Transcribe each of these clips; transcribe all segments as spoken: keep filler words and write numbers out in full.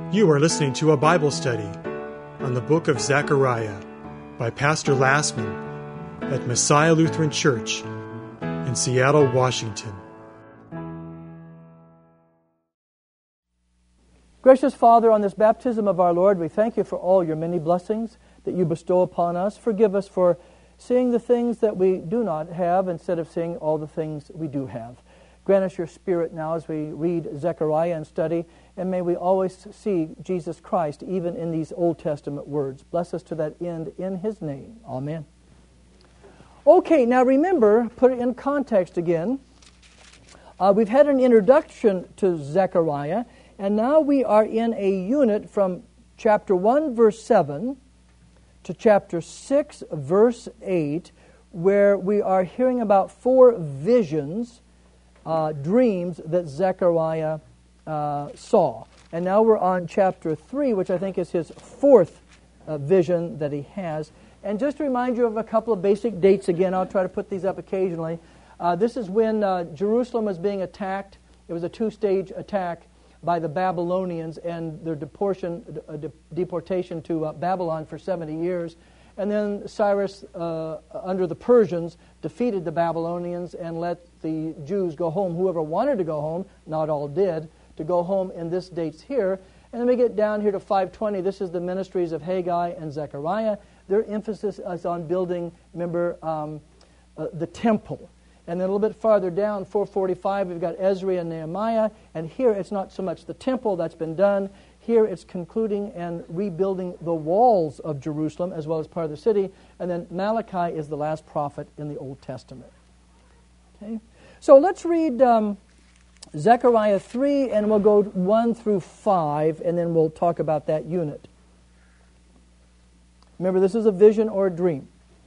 You are listening to a Bible study on the book of Zechariah by Pastor Lassman at Messiah Lutheran Church in Seattle, Washington. Gracious Father, on this baptism of our Lord, we thank you for all your many blessings that you bestow upon us. Forgive us for seeing the things that we do not have instead of seeing all the things we do have. Grant us your Spirit now as we read Zechariah and study, and may we always see Jesus Christ even in these Old Testament words. Bless us to that end in His name. Amen. Okay, now remember, put it in context again. Uh, we've had an introduction to Zechariah, and now we are in a unit from chapter one, verse seven, to chapter six, verse eight, where we are hearing about four visions, uh, dreams that Zechariah uh, saw. And now we're on chapter three, which I think is his fourth uh, vision that he has. And just to remind you of a couple of basic dates again, I'll try to put these up occasionally. Uh, this is when uh, Jerusalem was being attacked. It was a two-stage attack by the Babylonians and their deportation, uh, de- deportation to uh, Babylon for seventy years. And then Cyrus, uh, under the Persians, defeated the Babylonians and let the Jews go home. Whoever wanted to go home, not all did, to go home in this dates here. And then we get down here to five twenty. This is the ministries of Haggai and Zechariah. Their emphasis is on building, remember, um, uh, the temple. And then a little bit farther down, four forty-five, we've got Ezra and Nehemiah. And here it's not so much the temple that's been done. Here it's concluding and rebuilding the walls of Jerusalem as well as part of the city. And then Malachi is the last prophet in the Old Testament. Okay, so let's read um, Zechariah three, and we'll go one through five, and then we'll talk about that unit. Remember, this is a vision or a dream.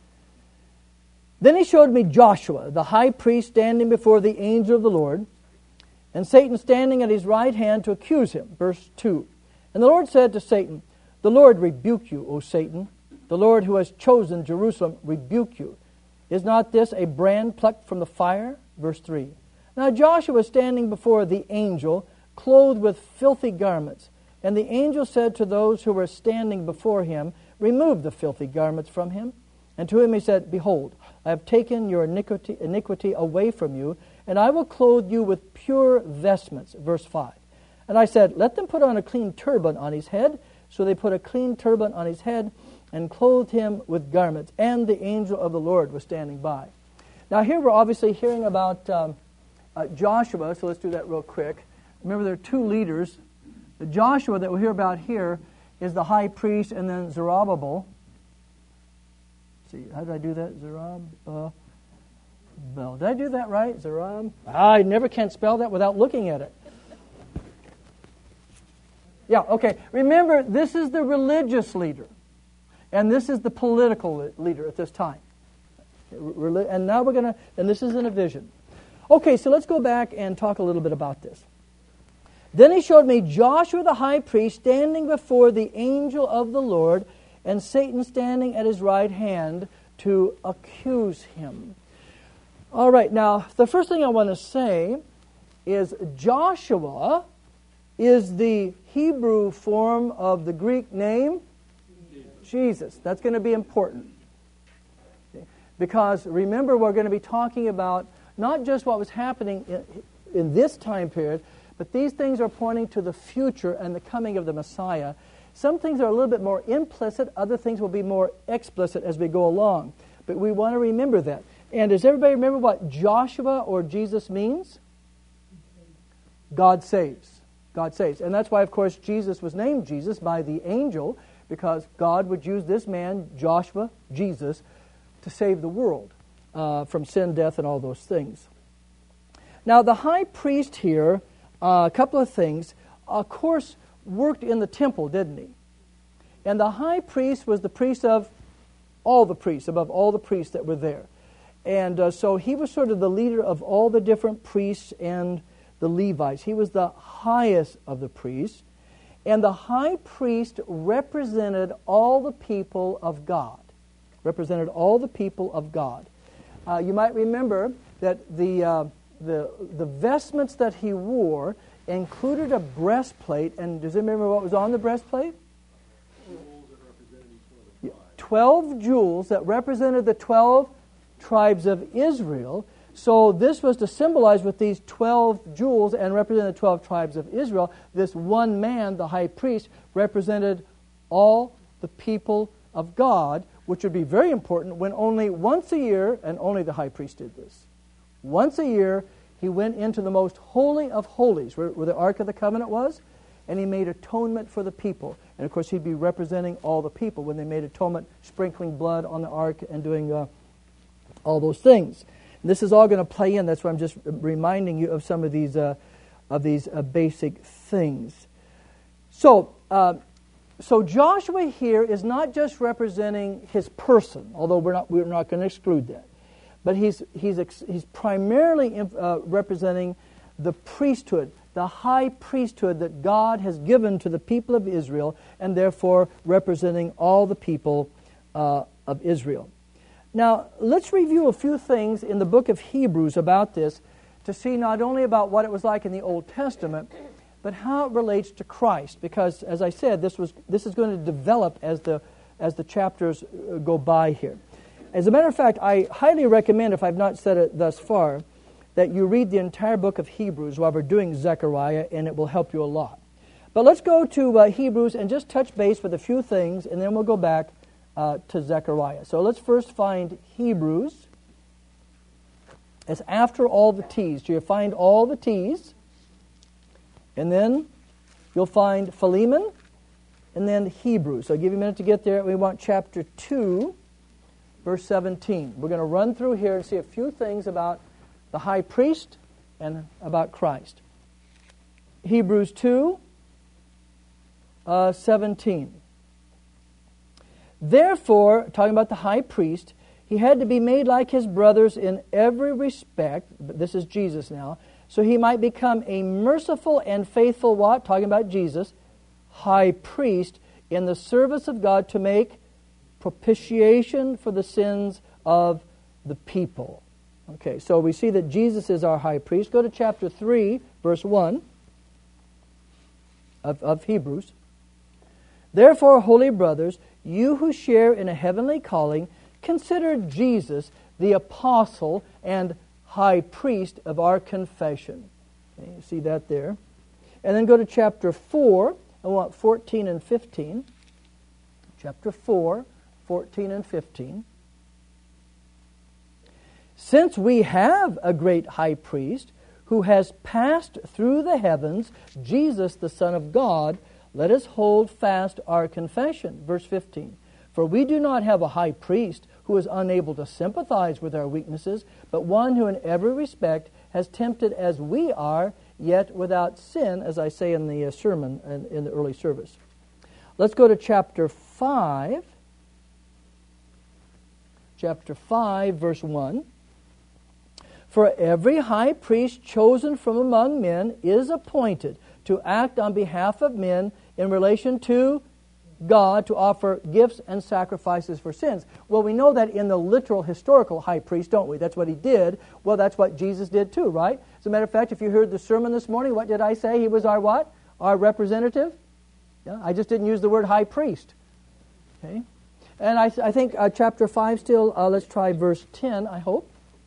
Then he showed me Joshua, the high priest, standing before the angel of the Lord, and Satan standing at his right hand to accuse him. Verse two. And the Lord said to Satan, "The Lord rebuke you, O Satan. The Lord who has chosen Jerusalem rebuke you. Is not this a brand plucked from the fire?" Verse three. Now Joshua was standing before the angel, clothed with filthy garments. And the angel said to those who were standing before him, "Remove the filthy garments from him." And to him he said, "Behold, I have taken your iniquity, iniquity away from you, and I will clothe you with pure vestments." Verse five. And I said, "Let them put on a clean turban on his head." So they put a clean turban on his head and clothed him with garments. And the angel of the Lord was standing by. Now here we're obviously hearing about um, uh, Joshua, so let's do that real quick. Remember, there are two leaders. The Joshua that we'll hear about here is the high priest, and then Zerubbabel. See, how did I do that? Zerub, uh, no, did I do that right? Zerub? I never can spell that without looking at it. Yeah, okay. Remember, this is the religious leader, and this is the political leader at this time. And now we're going to, and this is in a vision. Okay, so let's go back and talk a little bit about this. Then he showed me Joshua the high priest standing before the angel of the Lord, and Satan standing at his right hand to accuse him. All right, now, the first thing I want to say is Joshua is the Hebrew form of the Greek name Jesus. Jesus. That's going to be important. Okay. Because remember, we're going to be talking about not just what was happening in, in this time period, but these things are pointing to the future and the coming of the Messiah. Some things are a little bit more implicit, other things will be more explicit as we go along. But we want to remember that. And does everybody remember what Joshua or Jesus means? God saves. God saves. And that's why, of course, Jesus was named Jesus by the angel, because God would use this man, Joshua, Jesus, to save the world uh, from sin, death, and all those things. Now, the high priest here, uh, a couple of things. Of course, worked in the temple, didn't he? And the high priest was the priest of all the priests, above all the priests that were there. And uh, so he was sort of the leader of all the different priests and the Levites. He was the highest of the priests. And the high priest represented all the people of God. Represented all the people of God. Uh, you might remember that the, uh, the, the vestments that he wore included a breastplate. And does anybody remember what was on the breastplate? Twelve jewels that represented the twelve tribes of Israel. So this was to symbolize with these twelve jewels and represent the twelve tribes of Israel. This one man, the high priest, represented all the people of God, which would be very important when only once a year, and only the high priest did this, once a year he went into the most holy of holies, where, where the Ark of the Covenant was, and he made atonement for the people. And of course he'd be representing all the people when they made atonement, sprinkling blood on the Ark and doing uh, all those things. This is all going to play in. That's why I'm just reminding you of some of these uh, of these uh, basic things. So, uh, so Joshua here is not just representing his person, although we're not we're not going to exclude that, but he's he's he's primarily uh, representing the priesthood, the high priesthood that God has given to the people of Israel, and therefore representing all the people uh, of Israel. Now, let's review a few things in the book of Hebrews about this to see not only about what it was like in the Old Testament, but how it relates to Christ. Because, as I said, this was this is going to develop as the as the chapters go by here. As a matter of fact, I highly recommend, if I've not said it thus far, that you read the entire book of Hebrews while we're doing Zechariah, and it will help you a lot. But let's go to uh, Hebrews and just touch base with a few things, and then we'll go back Uh, to Zechariah. So let's first find Hebrews. It's after all the T's. So you find all the T's, and then you'll find Philemon, and then Hebrews. So I'll give you a minute to get there. We want chapter two, verse seventeen. We're going to run through here and see a few things about the high priest and about Christ. Hebrews two, uh, seventeen. Therefore, talking about the high priest, he had to be made like his brothers in every respect. This is Jesus now. So he might become a merciful and faithful what? Talking about Jesus. High priest in the service of God to make propitiation for the sins of the people. Okay, so we see that Jesus is our high priest. Go to chapter three, verse one of, of Hebrews. Therefore, holy brothers, you who share in a heavenly calling, consider Jesus the apostle and high priest of our confession. Okay, you see that there. And then go to chapter four. I want fourteen and fifteen. Chapter four, fourteen and fifteen. Since we have a great high priest who has passed through the heavens, Jesus, the Son of God, let us hold fast our confession. Verse fifteen. For we do not have a high priest who is unable to sympathize with our weaknesses, but one who in every respect has tempted as we are, yet without sin, as I say in the uh, sermon in, in the early service. Let's go to chapter five. Chapter five, verse one. For every high priest chosen from among men is appointed to act on behalf of men in relation to God, to offer gifts and sacrifices for sins. Well, we know that in the literal historical high priest, don't we? That's what he did. Well, that's what Jesus did too, right? As a matter of fact, if you heard the sermon this morning, what did I say? He was our what? Our representative? Yeah, I just didn't use the word high priest. Okay? And I, I think uh, chapter five still, uh, let's try verse ten, I hope.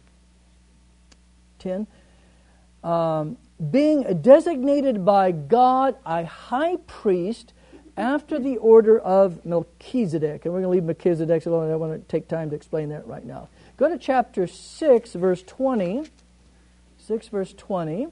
ten. Um, being designated by God a high priest after the order of Melchizedek. And we're going to leave Melchizedek alone. I don't want to take time to explain that right now. Go to chapter six, verse twenty. six, verse twenty.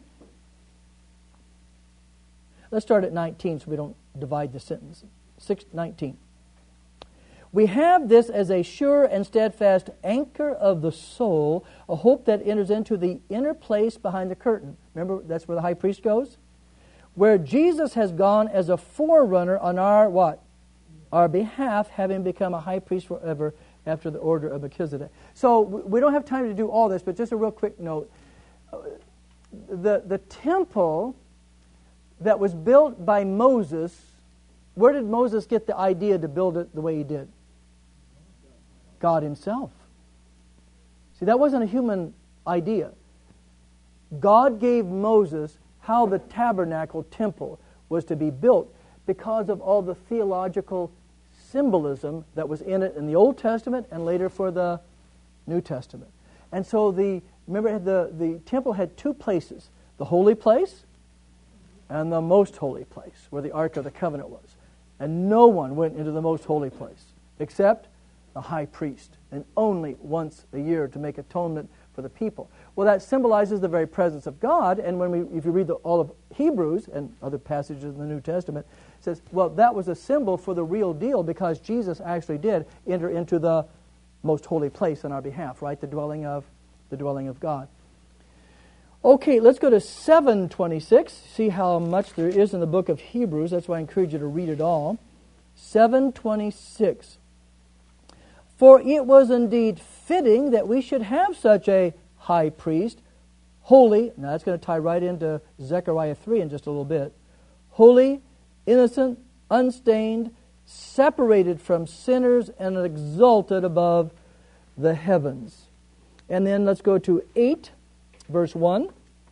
Let's start at nineteen so we don't divide the sentence. six nineteen. We have this as a sure and steadfast anchor of the soul, a hope that enters into the inner place behind the curtain. Remember, that's where the high priest goes? Where Jesus has gone as a forerunner on our what? Our behalf, having become a high priest forever after the order of Melchizedek. So we don't have time to do all this, but just a real quick note. The, the temple that was built by Moses, where did Moses get the idea to build it the way he did? God himself. See, that wasn't a human idea. God gave Moses how the tabernacle temple was to be built because of all the theological symbolism that was in it in the Old Testament and later for the New Testament. And so the remember the, the temple had two places, the holy place and the most holy place, where the Ark of the Covenant was. And no one went into the most holy place except the high priest, and only once a year to make atonement for the people. Well, that symbolizes the very presence of God, and when we, if you read the, all of Hebrews and other passages in the New Testament, it says, well, that was a symbol for the real deal because Jesus actually did enter into the most holy place on our behalf, right? The dwelling of the dwelling of God. Okay, let's go to seven twenty-six. See how much there is in the book of Hebrews. That's why I encourage you to read it all. seven twenty-six. For it was indeed fitting that we should have such a high priest, holy, now that's going to tie right into Zechariah three in just a little bit, holy, innocent, unstained, separated from sinners, and exalted above the heavens. And then let's go to eight, verse one.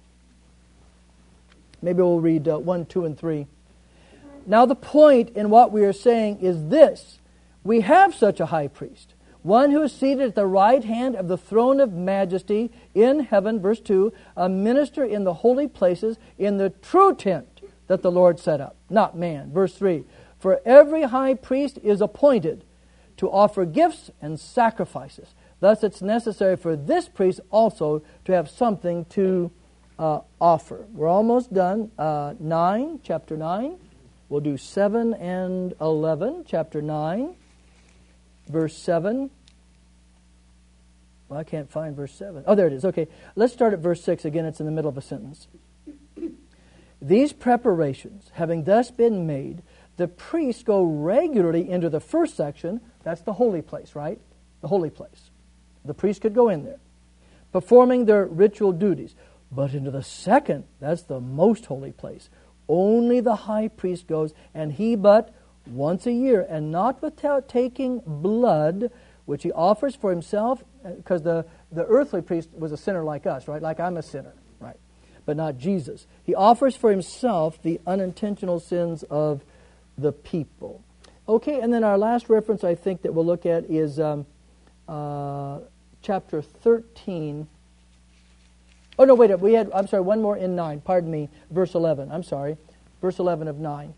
Maybe we'll read uh, one, two, and three. Now the point in what we are saying is this. We have such a high priest, one who is seated at the right hand of the throne of majesty in heaven, verse two, a minister in the holy places in the true tent that the Lord set up, not man. Verse three, for every high priest is appointed to offer gifts and sacrifices. Thus it's necessary for this priest also to have something to uh, offer. We're almost done. Uh, nine, chapter nine. We'll do seven and eleven, chapter nine, verse seven. Well, I can't find verse seven. Oh, there it is. Okay, let's start at verse six. Again, it's in the middle of a sentence. These preparations, having thus been made, the priests go regularly into the first section. That's the holy place, right? The holy place. The priest could go in there, performing their ritual duties. But into the second, that's the most holy place. Only the high priest goes, and he but once a year, and not without taking blood, which he offers for himself, because the, the earthly priest was a sinner like us, right? Like I'm a sinner, right? But not Jesus. He offers for himself the unintentional sins of the people. Okay, and then our last reference I think that we'll look at is um, uh, chapter thirteen. Oh, no, wait, we had, I'm sorry, one more in nine. Pardon me, verse eleven. I'm sorry, verse eleven of nine.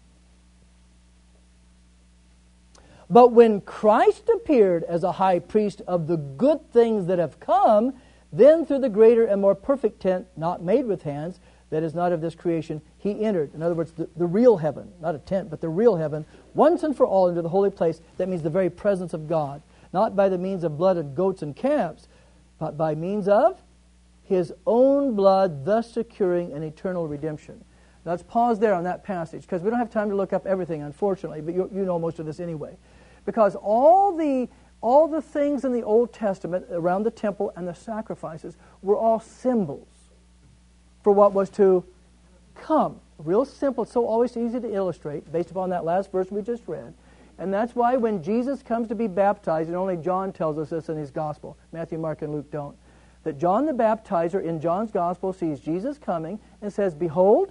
But when Christ appeared as a high priest of the good things that have come, then through the greater and more perfect tent, not made with hands, that is not of this creation, he entered. In other words, the, the real heaven, not a tent, but the real heaven, once and for all into the holy place. That means the very presence of God. Not by the means of blood of goats and calves, but by means of his own blood, thus securing an eternal redemption. Now, let's pause there on that passage, because we don't have time to look up everything, unfortunately, but you, you know most of this anyway. Because all the all the things in the Old Testament around the temple and the sacrifices were all symbols for what was to come. Real simple, so always easy to illustrate, based upon that last verse we just read. And that's why when Jesus comes to be baptized, and only John tells us this in his gospel, Matthew, Mark, and Luke don't, that John the Baptizer in John's gospel sees Jesus coming and says, behold.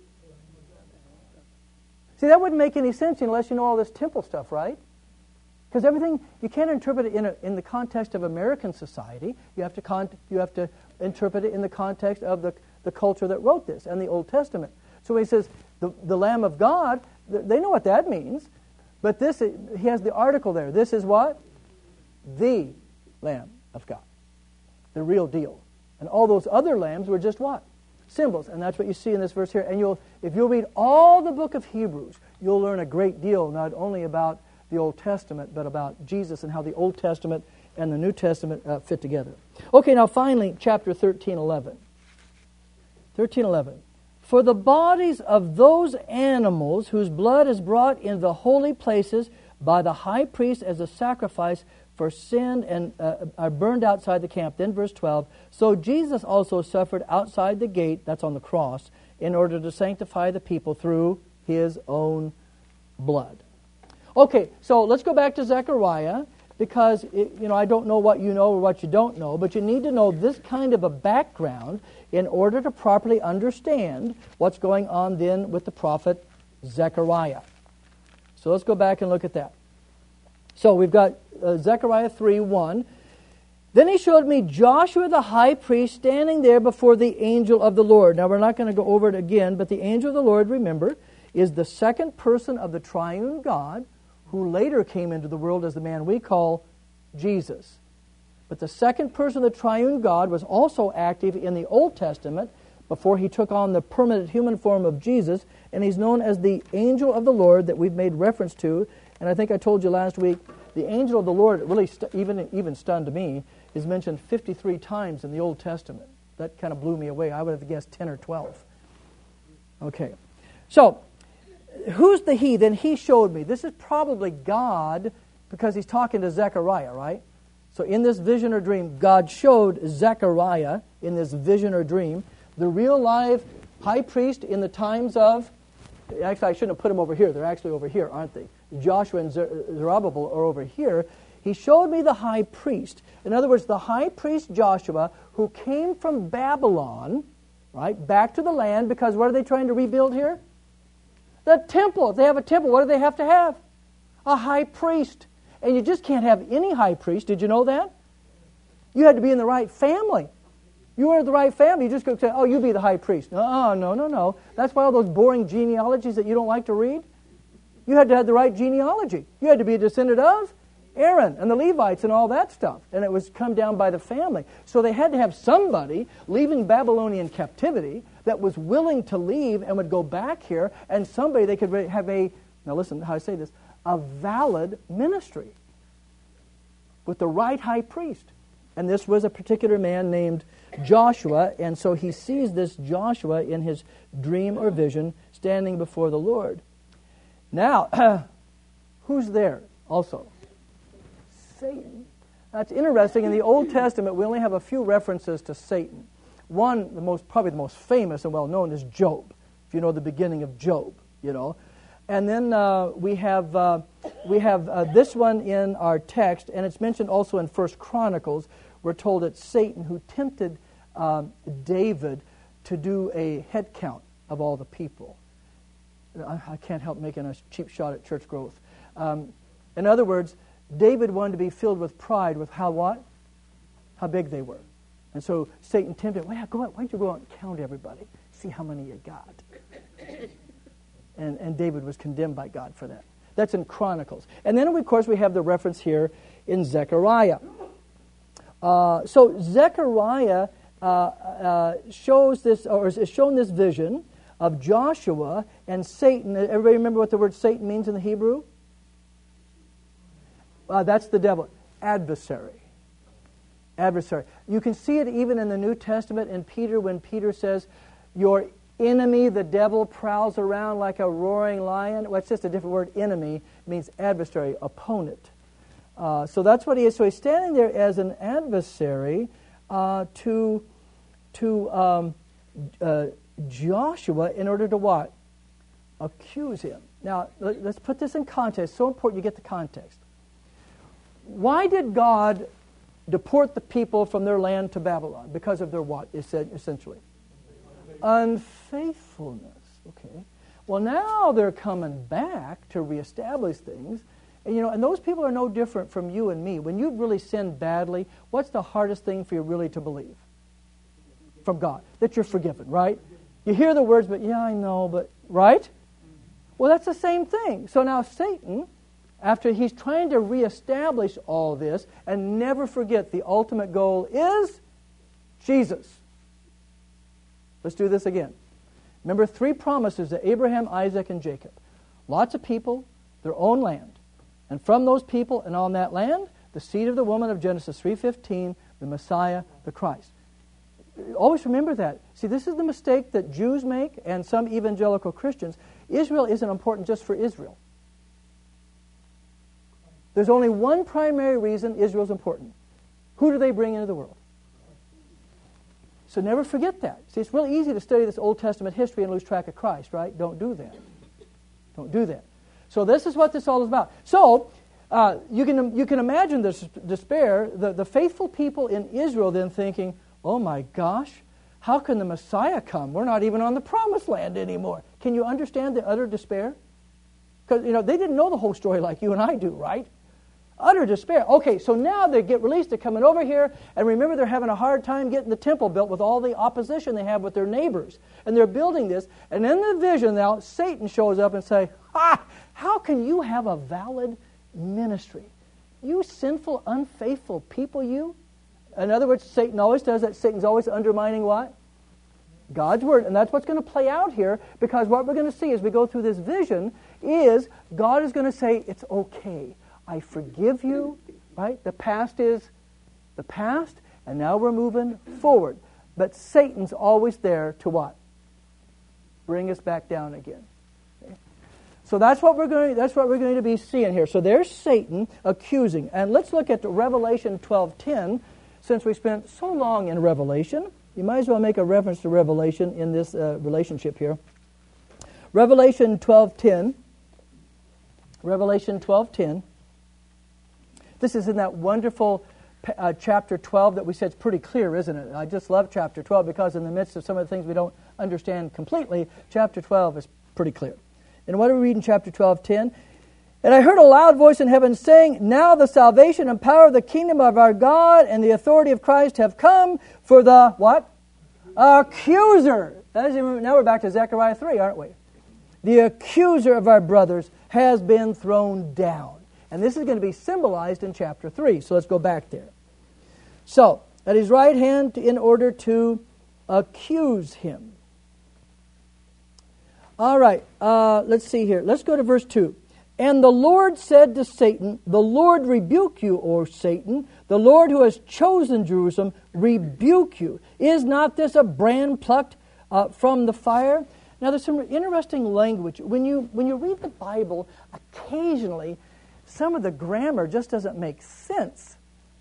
See, that wouldn't make any sense unless you know all this temple stuff, right? Because everything, you can't interpret it in, a, in the context of American society. You have to con- you have to interpret it in the context of the, the culture that wrote this and the Old Testament. So when he says the, the Lamb of God, th- they know what that means. But this, he has the article there. This is what? The Lamb of God. The real deal. And all those other lambs were just what? Symbols. And that's what you see in this verse here. And you'll, if you'll read all the book of Hebrews, you'll learn a great deal, not only about the Old Testament, but about Jesus and how the Old Testament and the New Testament uh, fit together. Okay, now finally, chapter thirteen eleven. thirteen eleven. For the bodies of those animals whose blood is brought into the holy places by the high priest as a sacrifice for sin and uh, are burned outside the camp. Then verse twelve, so Jesus also suffered outside the gate, that's on the cross, in order to sanctify the people through his own blood. Okay, so let's go back to Zechariah. because, it, you know, I don't know what you know or what you don't know, but you need to know this kind of a background in order to properly understand what's going on then with the prophet Zechariah. So let's go back and look at that. So we've got uh, Zechariah three one. Then he showed me Joshua the high priest standing there before the angel of the Lord. Now we're not going to go over it again, but the angel of the Lord, remember, is the second person of the triune God who later came into the world as the man we call Jesus. But the second person of the triune God was also active in the Old Testament before he took on the permanent human form of Jesus, and he's known as the angel of the Lord that we've made reference to. And I think I told you last week, the angel of the Lord, really st- even, even stunned me, is mentioned fifty-three times in the Old Testament. That kind of blew me away. I would have guessed ten or twelve. Okay. So, who's the he? Then he showed me. This is probably God, because he's talking to Zechariah, right? So in this vision or dream, God showed Zechariah, in this vision or dream, the real live high priest in the times of, actually I shouldn't have put them over here, they're actually over here, aren't they? Joshua and Zerubbabel are over here. He showed me the high priest. In other words, the high priest Joshua, who came from Babylon, right, back to the land, because what are they trying to rebuild here? The temple. If they have a temple, what do they have to have? A high priest. And you just can't have any high priest. Did you know that? You had to be in the right family. You were in the right family. You just go say, oh, you be the high priest. No, no, no, no. That's why all those boring genealogies that you don't like to read. You had to have the right genealogy. You had to be a descendant of Aaron and the Levites and all that stuff. And it was come down by the family. So they had to have somebody leaving Babylonian captivity that was willing to leave and would go back here, and somebody they could have a, now listen how I say this, a valid ministry with the right high priest. And this was a particular man named Joshua, and so he sees this Joshua in his dream or vision standing before the Lord. Now, who's there also? Satan. That's interesting. In the Old Testament, we only have a few references to Satan. One, the most probably the most famous and well-known, is Job. If you know the beginning of Job, you know. And then uh, we have uh, we have uh, this one in our text, and it's mentioned also in First Chronicles. We're told it's Satan who tempted um, David to do a head count of all the people. I, I can't help making a cheap shot at church growth. Um, in other words, David wanted to be filled with pride with how what? How big they were. And so Satan tempted him, well, go out, why don't you go out and count everybody? See how many you got. And, and David was condemned by God for that. That's in Chronicles. And then, of course, we have the reference here in Zechariah. Uh, so Zechariah uh, uh, shows this, or is shown this vision of Joshua and Satan. Everybody remember what the word Satan means in the Hebrew? Uh, that's the devil. Adversary. Adversary. You can see it even in the New Testament in Peter when Peter says, your enemy, the devil, prowls around like a roaring lion. Well, it's just a different word. Enemy it means adversary, opponent. Uh, so that's what he is. So he's standing there as an adversary uh, to, to um, uh, Joshua in order to what? Accuse him. Now, let's put this in context. It's so important you get the context. Why did God deport the people from their land to Babylon? Because of their what, essentially? Unfaithfulness. Okay. Well, now they're coming back to reestablish things. And, you know, and those people are no different from you and me. When you've really sinned badly, what's the hardest thing for you really to believe? From God. That you're forgiven, right? You hear the words, but yeah, I know, but, right? Well, that's the same thing. So now Satan, after he's trying to reestablish all this, and never forget the ultimate goal is Jesus. Let's do this again. Remember three promises to Abraham, Isaac, and Jacob. Lots of people, their own land. And from those people and on that land, the seed of the woman of Genesis three fifteen, the Messiah, the Christ. Always remember that. See, this is the mistake that Jews make and some evangelical Christians. Israel isn't important just for Israel. There's only one primary reason Israel's important. Who do they bring into the world? So never forget that. See, it's really easy to study this Old Testament history and lose track of Christ, right? Don't do that. Don't do that. So this is what this all is about. So, Uh, you can you can imagine this despair. The, the faithful people in Israel then thinking, oh my gosh, how can the Messiah come? We're not even on the promised land anymore. Can you understand the utter despair? Because, you know, they didn't know the whole story like you and I do, right? Utter despair. Okay, so now they get released. They're coming over here. And remember, they're having a hard time getting the temple built with all the opposition they have with their neighbors. And they're building this. And in the vision now, Satan shows up and say, ah, how can you have a valid ministry? You sinful, unfaithful people, you. In other words, Satan always does that. Satan's always undermining what? God's Word. And that's what's going to play out here, because what we're going to see as we go through this vision is God is going to say, it's okay. I forgive you, right? The past is the past, and now we're moving forward. But Satan's always there to what? Bring us back down again. Okay? So that's what we're going. That's what we're going to be seeing here. So there's Satan accusing, and let's look at Revelation twelve ten. Since we spent so long in Revelation, you might as well make a reference to Revelation in this uh, relationship here. Revelation twelve ten. Revelation twelve ten. This is in that wonderful uh, chapter twelve that we said is pretty clear, isn't it? I just love chapter twelve because in the midst of some of the things we don't understand completely, chapter twelve is pretty clear. And what do we read in chapter twelve ten? And I heard a loud voice in heaven saying, now the salvation and power of the kingdom of our God and the authority of Christ have come, for the, what? Accuser. That is, now we're back to Zechariah three, aren't we? The accuser of our brothers has been thrown down. And this is going to be symbolized in chapter three. So let's go back there. So, at his right hand in order to accuse him. All right, uh, let's see here. Let's go to verse two. And the Lord said to Satan, the Lord rebuke you, O Satan. The Lord who has chosen Jerusalem rebuke you. Is not this a brand plucked uh, from the fire? Now, there's some interesting language. When you when you read the Bible, occasionally, some of the grammar just doesn't make sense.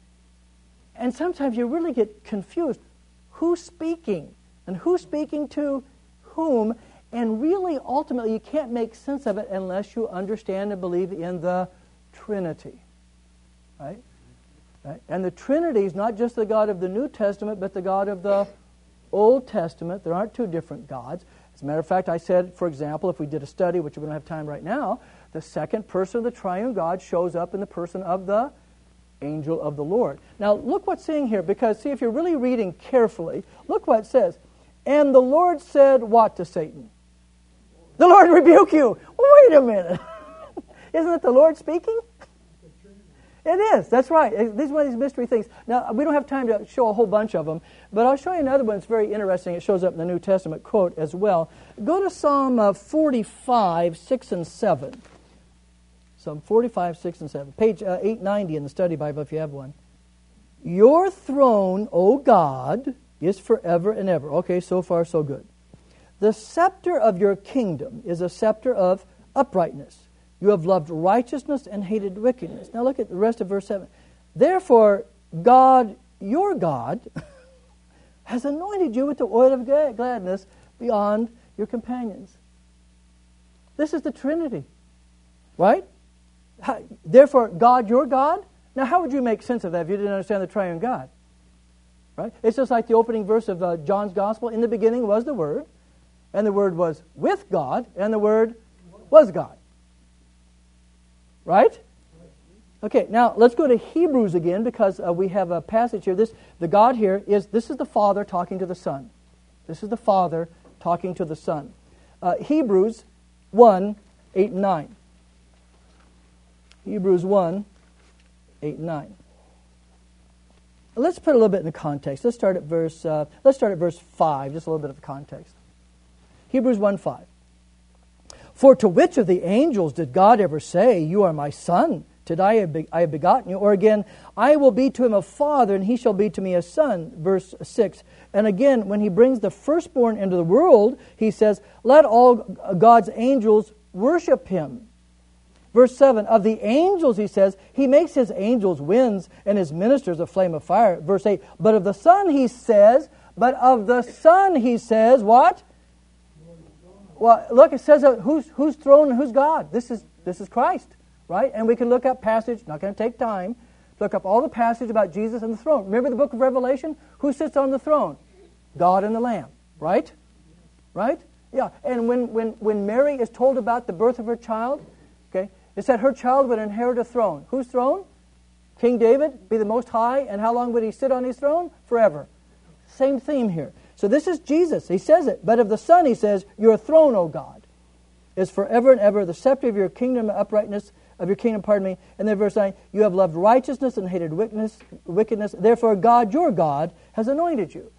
And sometimes you really get confused. Who's speaking? And who's speaking to whom? And really, ultimately, you can't make sense of it unless you understand and believe in the Trinity. Right? Right? And the Trinity is not just the God of the New Testament, but the God of the Old Testament. There aren't two different gods. As a matter of fact, I said, for example, if we did a study, which we don't have time right now, the second person of the triune God shows up in the person of the angel of the Lord. Now, look what's saying here, because, see, if you're really reading carefully, look what it says. And the Lord said what to Satan? The Lord rebuke you. Wait a minute. Isn't it the Lord speaking? It is. That's right. These are one of these mystery things. Now, we don't have time to show a whole bunch of them, but I'll show you another one that's very interesting. It shows up in the New Testament quote as well. Go to Psalm uh, forty-five, six and seven. Psalm forty-five, six and seven. Page uh, eight ninety in the study Bible if you have one. Your throne, O God, is forever and ever. Okay, so far so good. The scepter of your kingdom is a scepter of uprightness. You have loved righteousness and hated wickedness. Now look at the rest of verse seven. Therefore, God, your God, has anointed you with the oil of gladness beyond your companions. This is the Trinity, right? How, therefore, God, your God? Now, how would you make sense of that if you didn't understand the triune God? Right? It's just like the opening verse of uh, John's Gospel. In the beginning was the Word, and the Word was with God, and the Word was God. Right? Okay, now let's go to Hebrews again, because uh, we have a passage here. This the God here is, this is the Father talking to the Son. This is the Father talking to the Son. Uh, Hebrews one, eight and nine. Hebrews one, eight and nine. Let's put a little bit in the context. Let's start at verse. Uh, let's start at verse five. Just a little bit of the context. Hebrews one five. For to which of the angels did God ever say, "You are my son; today I have begotten you"? Or again, "I will be to him a father, and he shall be to me a son." Verse six. And again, when he brings the firstborn into the world, he says, "Let all God's angels worship him." Verse seven, of the angels, he says, he makes his angels winds and his ministers a flame of fire. Verse eight, but of the Son, he says, but of the Son, he says, what? Well, look, it says uh, who's who's throne and who's God. This is this is Christ, right? And we can look up passage, not going to take time, look up all the passage about Jesus and the throne. Remember the book of Revelation? Who sits on the throne? God and the Lamb, right? Right? Yeah, and when, when, when Mary is told about the birth of her child, okay, it said her child would inherit a throne. Whose throne? King David, be the most high, and how long would he sit on his throne? Forever. Same theme here. So this is Jesus. He says it. But of the Son, he says, your throne, O God, is forever and ever. The scepter of your kingdom, uprightness of your kingdom, pardon me. And then verse nine, you have loved righteousness and hated wickedness, wickedness. Therefore, God, your God, has anointed you.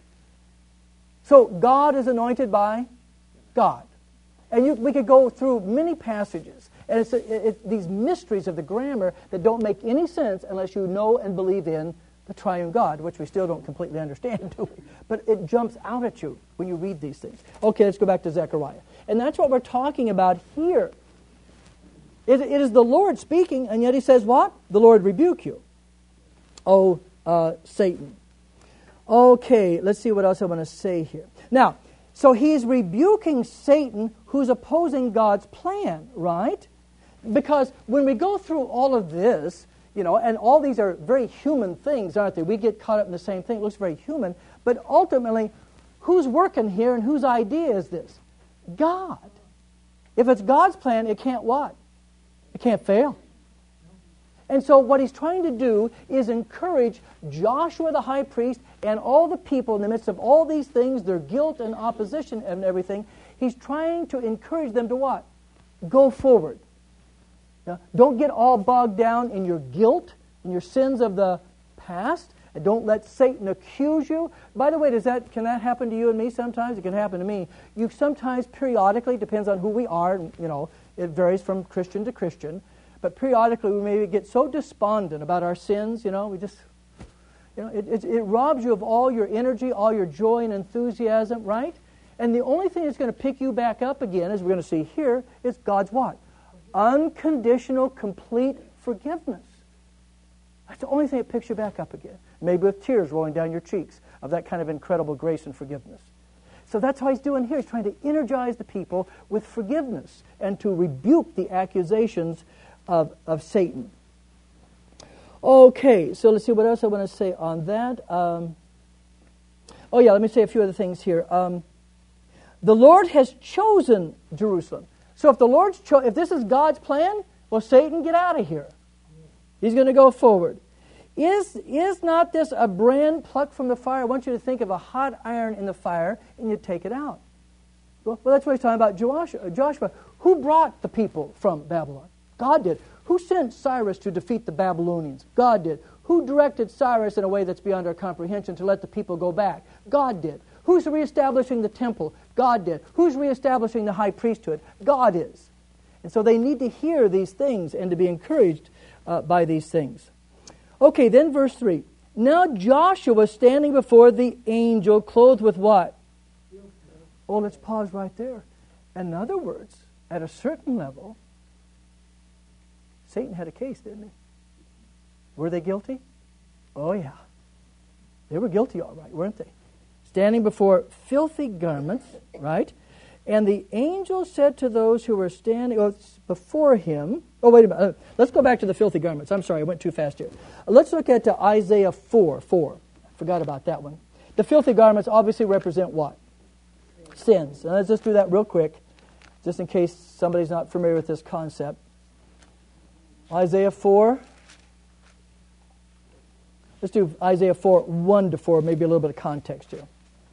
So God is anointed by God. And you, we could go through many passages. And it's a, it, these mysteries of the grammar that don't make any sense unless you know and believe in the triune God, which we still don't completely understand, do we? But it jumps out at you when you read these things. Okay, let's go back to Zechariah. And that's what we're talking about here. It, it is the Lord speaking, and yet he says what? The Lord rebuke you, O uh, Satan. Okay, let's see what else I want to say here. Now, so he's rebuking Satan who's opposing God's plan, right? Because when we go through all of this, you know, and all these are very human things, aren't they? We get caught up in the same thing. It looks very human. But ultimately, who's working here and whose idea is this? God. If it's God's plan, it can't what? It can't fail. And so what he's trying to do is encourage Joshua the high priest and all the people in the midst of all these things, their guilt and opposition and everything. He's trying to encourage them to what? Go forward. Now, don't get all bogged down in your guilt and your sins of the past. And don't let Satan accuse you. By the way, does that can that happen to you and me sometimes? It can happen to me. You sometimes, periodically, depends on who we are. You know, it varies from Christian to Christian. But periodically, we maybe get so despondent about our sins. You know, we just, you know, it, it, it robs you of all your energy, all your joy and enthusiasm, right? And the only thing that's going to pick you back up again, as we're going to see here, is God's what? Unconditional, complete forgiveness. That's the only thing that picks you back up again. Maybe with tears rolling down your cheeks of that kind of incredible grace and forgiveness. So that's what he's doing here. He's trying to energize the people with forgiveness and to rebuke the accusations of, of Satan. Okay, so let's see what else I want to say on that. Um, oh yeah, let me say a few other things here. Um, the Lord has chosen Jerusalem. So if the Lord's cho- if this is God's plan, well, Satan, get out of here. He's going to go forward. Is, is not this a brand plucked from the fire? I want you to think of a hot iron in the fire, and you take it out. Well, that's what he's talking about Joshua. Joshua. Who brought the people from Babylon? God did. Who sent Cyrus to defeat the Babylonians? God did. Who directed Cyrus in a way that's beyond our comprehension to let the people go back? God did. Who's reestablishing the temple? God did. Who's reestablishing the high priesthood? God is. And so they need to hear these things and to be encouraged uh, by these things. Okay, then verse three. Now Joshua was standing before the angel, clothed with what? Oh, let's pause right there. In other words, at a certain level, Satan had a case, didn't he? Were they guilty? Oh, yeah. They were guilty, all right, weren't they? Standing before filthy garments, right? And the angel said to those who were standing oh, before him, oh, wait a minute. Uh, let's go back to the filthy garments. I'm sorry, I went too fast here. Uh, let's look at uh, Isaiah four, four. I forgot about that one. The filthy garments obviously represent what? Sins. And let's just do that real quick, just in case somebody's not familiar with this concept. Isaiah four. Let's do Isaiah four, one to four, maybe a little bit of context here.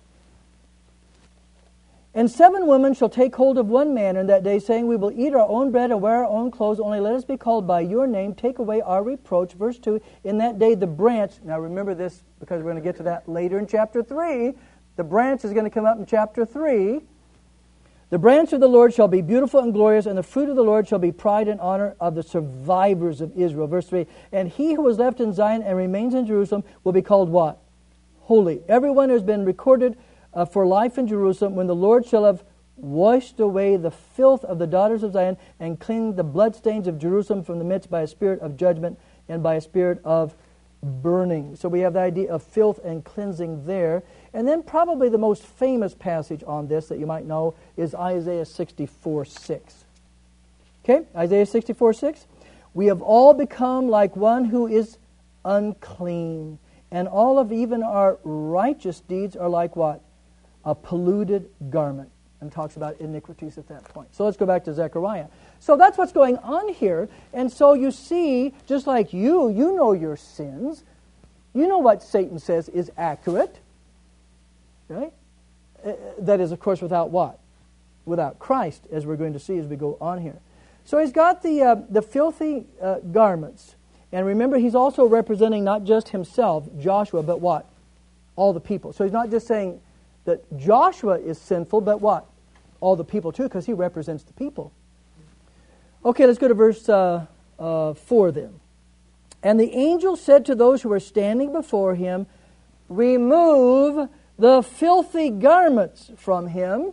And seven women shall take hold of one man in that day, saying, we will eat our own bread and wear our own clothes, only let us be called by your name, take away our reproach. Verse two, in that day the branch, now remember this because we're going to get to that later in chapter three. The branch is going to come up in chapter three. The branch of the Lord shall be beautiful and glorious, and the fruit of the Lord shall be pride and honor of the survivors of Israel. Verse three, and he who was left in Zion and remains in Jerusalem will be called what? Holy. Everyone who has been recorded uh, for life in Jerusalem, when the Lord shall have washed away the filth of the daughters of Zion and cleaned the bloodstains of Jerusalem from the midst by a spirit of judgment and by a spirit of burning. So we have the idea of filth and cleansing there. And then probably the most famous passage on this that you might know is Isaiah sixty-four, six. Okay, Isaiah sixty-four, six. We have all become like one who is unclean, and all of even our righteous deeds are like what? A polluted garment. And talks about iniquities at that point. So let's go back to Zechariah. So that's what's going on here. And so you see, just like you, you know your sins. You know what Satan says is accurate. Right? Uh, that is, of course, without what? Without Christ, as we're going to see as we go on here. So he's got the uh, the filthy uh, garments. And remember, he's also representing not just himself, Joshua, but what? All the people. So he's not just saying that Joshua is sinful, but what? All the people too, because he represents the people. Okay, let's go to verse uh, uh, four then. And the angel said to those who were standing before him, remove the filthy garments from him.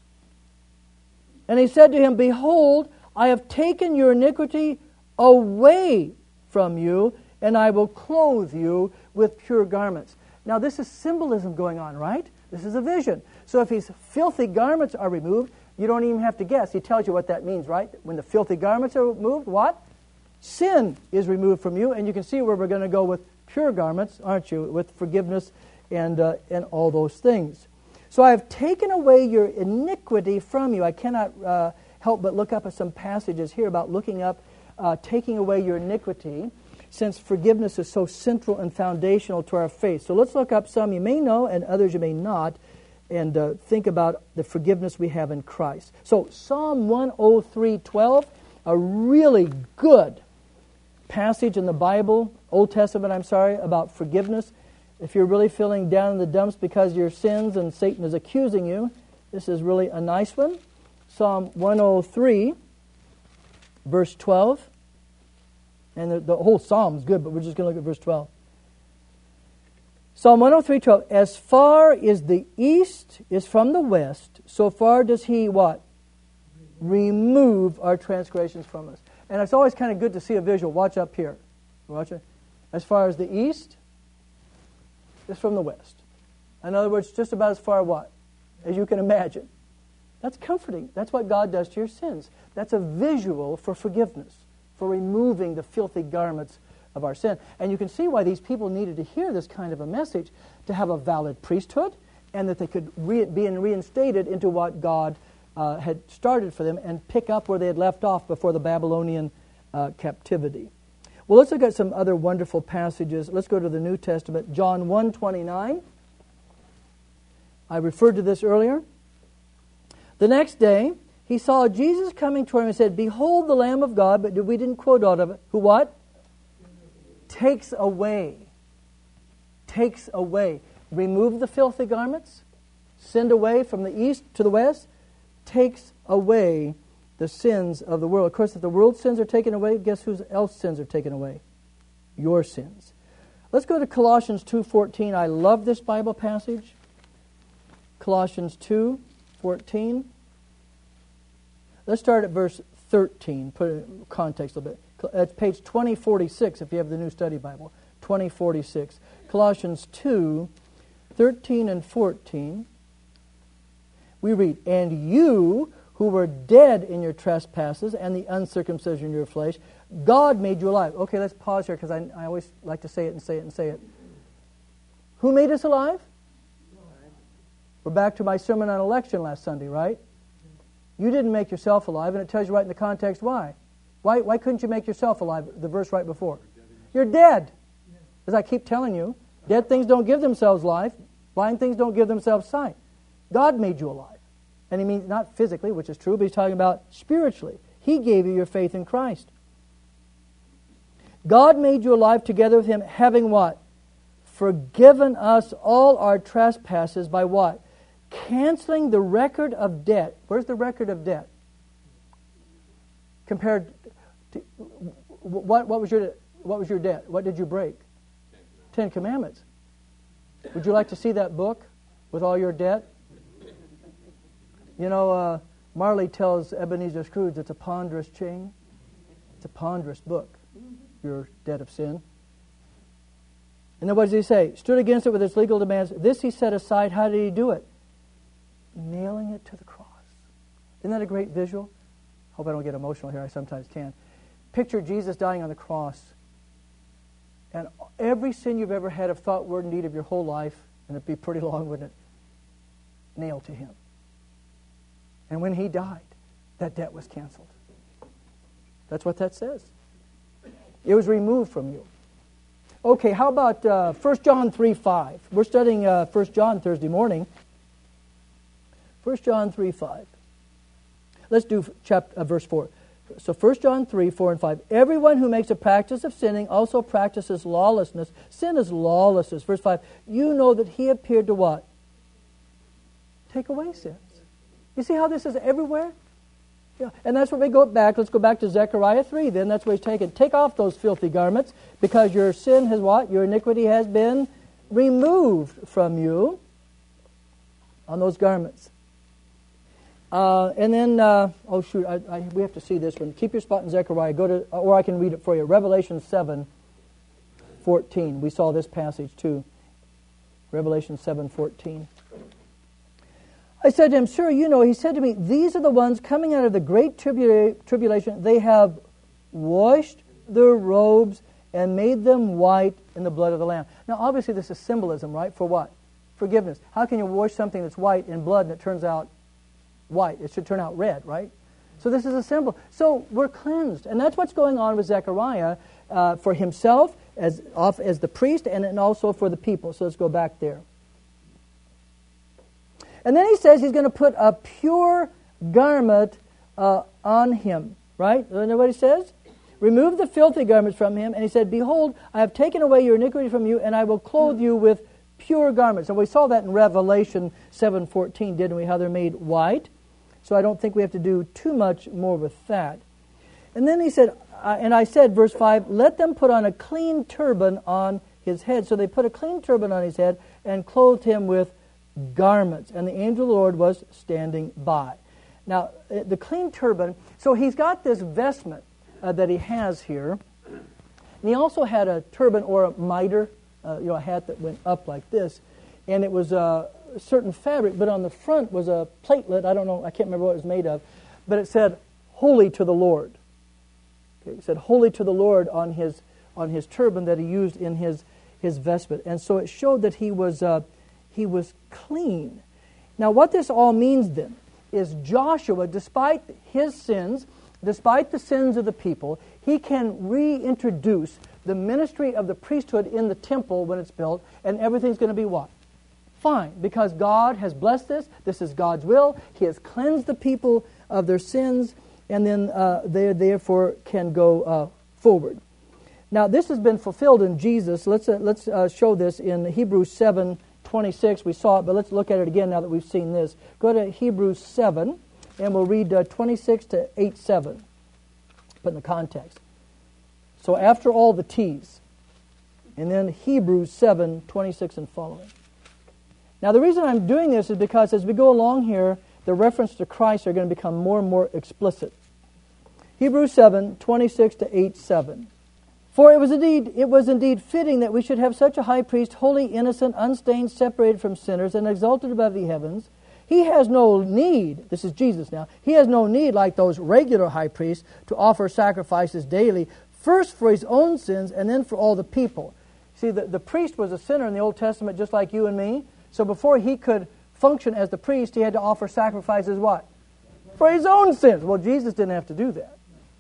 And he said to him, behold, I have taken your iniquity away from you, and I will clothe you with pure garments. Now this is symbolism going on, right? This is a vision. So if his filthy garments are removed, you don't even have to guess. He tells you what that means, right? When the filthy garments are removed, what? Sin is removed from you. And you can see where we're going to go with pure garments, aren't you? With forgiveness and uh, and all those things. So I have taken away your iniquity from you. I cannot uh, help but look up at some passages here about looking up, uh, taking away your iniquity, since forgiveness is so central and foundational to our faith. So let's look up some you may know and others you may not, and uh, think about the forgiveness we have in Christ. So Psalm one oh three twelve, a really good passage in the Bible, Old Testament, I'm sorry, about forgiveness. If you're really feeling down in the dumps because of your sins and Satan is accusing you, this is really a nice one. Psalm one oh three, verse twelve. And the, the whole psalm is good, but we're just going to look at verse twelve. Psalm one oh three twelve. As far as the east is from the west, so far does he what? Remove our transgressions from us. And it's always kind of good to see a visual. Watch up here. Watch it. As far as the east is from the west. In other words, just about as far what? As you can imagine. That's comforting. That's what God does to your sins. That's a visual for forgiveness, for removing the filthy garments of our sin. And you can see why these people needed to hear this kind of a message, to have a valid priesthood, and that they could re- be reinstated into what God uh, had started for them and pick up where they had left off before the Babylonian uh, captivity. Well, let's look at some other wonderful passages. Let's go to the New Testament. John one twenty-nine. I referred to this earlier. The next day, he saw Jesus coming toward him and said, behold the Lamb of God, but we didn't quote out of it. Who what? Takes away. Takes away. Remove the filthy garments. Send away from the east to the west. Takes away the sins of the world. Of course, if the world's sins are taken away, guess whose else sins are taken away? Your sins. Let's go to Colossians two fourteen. I love this Bible passage. Colossians two fourteen. Let's start at verse thirteen. Put it in context a little bit. It's page twenty forty-six if you have the New Study Bible. twenty forty-six. Colossians two, thirteen and fourteen. We read, and you who were dead in your trespasses and the uncircumcision of your flesh, God made you alive. Okay, let's pause here because I, I always like to say it and say it and say it. Who made us alive? We're back to my sermon on election last Sunday, right? You didn't make yourself alive, and it tells you right in the context why. Why, why couldn't you make yourself alive, the verse right before? You're dead. As I keep telling you, dead things don't give themselves life. Blind things don't give themselves sight. God made you alive. And he means not physically, which is true, but he's talking about spiritually. He gave you your faith in Christ. God made you alive together with him, having what? Forgiven us all our trespasses by what? Canceling the record of debt. Where's the record of debt? Compared to what? What was your what was your debt? What did you break? Ten Commandments. Would you like to see that book with all your debt? You know, uh, Marley tells Ebenezer Scrooge it's a ponderous chain. It's a ponderous book, your debt of sin. And then what does he say? Stood against it with its legal demands. This he set aside. How did he do it? Nailing it to the cross. Isn't that a great visual? Hope I don't get emotional here. I sometimes can. picture Jesus dying on the cross, and every sin you've ever had of thought, word, and deed of your whole life, and it'd be pretty long, wouldn't it? Nailed to him. And when he died, that debt was canceled. That's what that says. It was removed from you. Okay, how about uh, First John three five? We're studying uh, First John Thursday morning. First John three five. Let's do chapter, uh, verse four. So First John three, four and five. Everyone who makes a practice of sinning also practices lawlessness. Sin is lawlessness. Verse five. You know that he appeared to what? Take away sins. You see how this is everywhere? Yeah. And that's where we go back. Let's go back to Zechariah three then. That's where he's taken. Take off those filthy garments because your sin has what? Your iniquity has been removed from you on those garments. Uh, and then, uh, oh shoot, I, I, we have to see this one. Keep your spot in Zechariah. Go to, or I can read it for you. Revelation seven fourteen. We saw this passage too. Revelation seven fourteen. I said to him, Sir, you know, he said to me, these are the ones coming out of the great tribula- tribulation. They have washed their robes and made them white in the blood of the Lamb. Now, obviously, this is symbolism, right? For what? Forgiveness. How can you wash something that's white in blood and it turns out white? It should turn out red, right? So this is a symbol. So we're cleansed. And that's what's going on with Zechariah uh, for himself as, off, as the priest and, and also for the people. So let's go back there. And then he says he's going to put a pure garment uh, on him, right? Isn't that what he says? Remove the filthy garments from him. And he said, Behold, I have taken away your iniquity from you, and I will clothe you with pure garments. And we saw that in Revelation seven fourteen, didn't we? How they're made white. So I don't think we have to do too much more with that. And then he said, uh, and I said, verse five, let them put on a clean turban on his head. So they put a clean turban on his head and clothed him with garments, and the angel of the Lord was standing by. Now, the clean turban, so he's got this vestment uh, that he has here, and he also had a turban or a mitre, uh, you know, a hat that went up like this, and it was a certain fabric, but on the front was a platelet, I don't know, I can't remember what it was made of, but it said, Holy to the Lord. Okay, it said, Holy to the Lord on his on his turban that he used in his, his vestment, and so it showed that he was... Uh, He was clean. Now, what this all means then is Joshua, despite his sins, despite the sins of the people, he can reintroduce the ministry of the priesthood in the temple when it's built, and everything's going to be what? Fine, because God has blessed this. This is God's will. He has cleansed the people of their sins, and then uh, they therefore can go uh, forward. Now, this has been fulfilled in Jesus. Let's uh, let's uh, show this in Hebrews seven twenty-six. We saw it, but let's look at it again now that we've seen this. Go to Hebrews seven, and we'll read uh, twenty-six to eight seven. Put in the context. So after all the T's, and then Hebrews seven twenty-six and following. Now the reason I'm doing this is because as we go along here, the reference to Christ are going to become more and more explicit. Hebrews seven twenty-six to eight seven. For it was indeed it was indeed fitting that we should have such a high priest, holy, innocent, unstained, separated from sinners, and exalted above the heavens. He has no need, this is Jesus now, he has no need, like those regular high priests, to offer sacrifices daily, first for his own sins and then for all the people. See, the, the priest was a sinner in the Old Testament just like you and me. So before he could function as the priest, he had to offer sacrifices what? For his own sins. Well, Jesus didn't have to do that.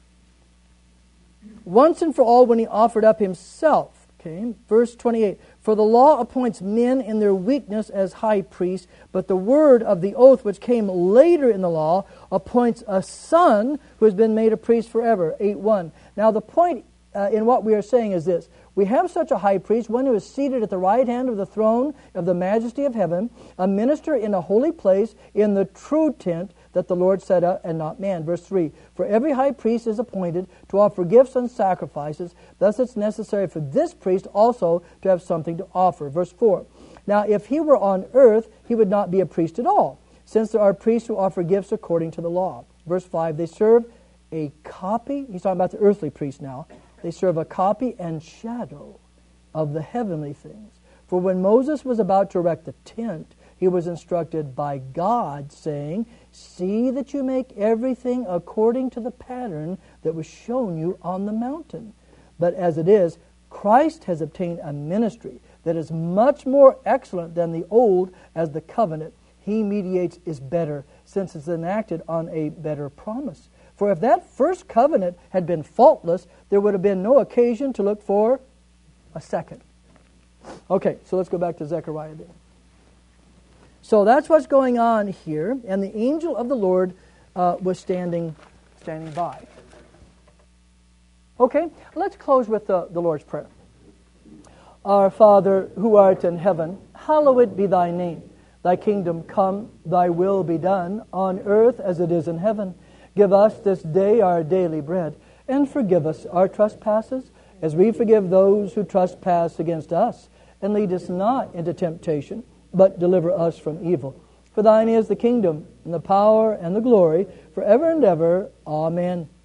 Once and for all when he offered up himself. Okay, verse twenty-eight. For the law appoints men in their weakness as high priests, but the word of the oath which came later in the law appoints a son who has been made a priest forever. eight one. Now the point uh, in what we are saying is this. We have such a high priest, one who is seated at the right hand of the throne of the majesty of heaven, a minister in a holy place, in the true tent that the Lord set up, and not man. Verse three, for every high priest is appointed to offer gifts and sacrifices, thus it's necessary for this priest also to have something to offer. Verse four, now if he were on earth, he would not be a priest at all, since there are priests who offer gifts according to the law. Verse five, they serve a copy, he's talking about the earthly priest now, they serve a copy and shadow of the heavenly things. For when Moses was about to erect the tent, he was instructed by God, saying, see that you make everything according to the pattern that was shown you on the mountain. But as it is, Christ has obtained a ministry that is much more excellent than the old, as the covenant He mediates is better, since it's enacted on a better promise. For if that first covenant had been faultless, there would have been no occasion to look for a second. Okay, so let's go back to Zechariah then. So that's what's going on here, and the angel of the Lord uh, was standing, standing by. Okay, let's close with the, the Lord's Prayer. Our Father, who art in heaven, hallowed be thy name. Thy kingdom come, thy will be done, on earth as it is in heaven. Give us this day our daily bread, and forgive us our trespasses, as we forgive those who trespass against us. And lead us not into temptation, but deliver us from evil. For thine is the kingdom, and the power, and the glory, forever and ever. Amen.